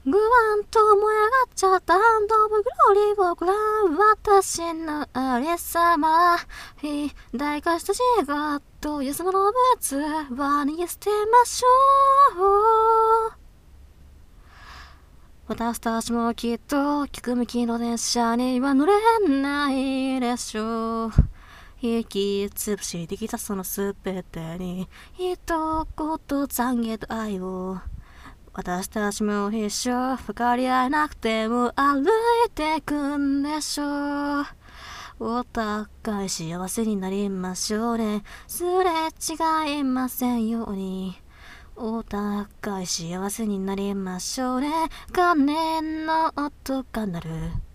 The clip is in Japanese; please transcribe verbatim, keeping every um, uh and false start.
ぐわんと燃え上がっちゃったハンド・オブ・グローリーをご覧私のありさま肥大化した自我と安物のブーツは逃げ捨てましょう。私たちもきっと逆向きの電車には乗れないでしょう。引きつぶしできたそのすべてに一言懺悔と愛を。私たちも一緒分かり合えなくても歩いてくんでしょう。お互い幸せになりましょうね。すれ違いませんように。お互い幸せになりましょうね。鐘の音が鳴る。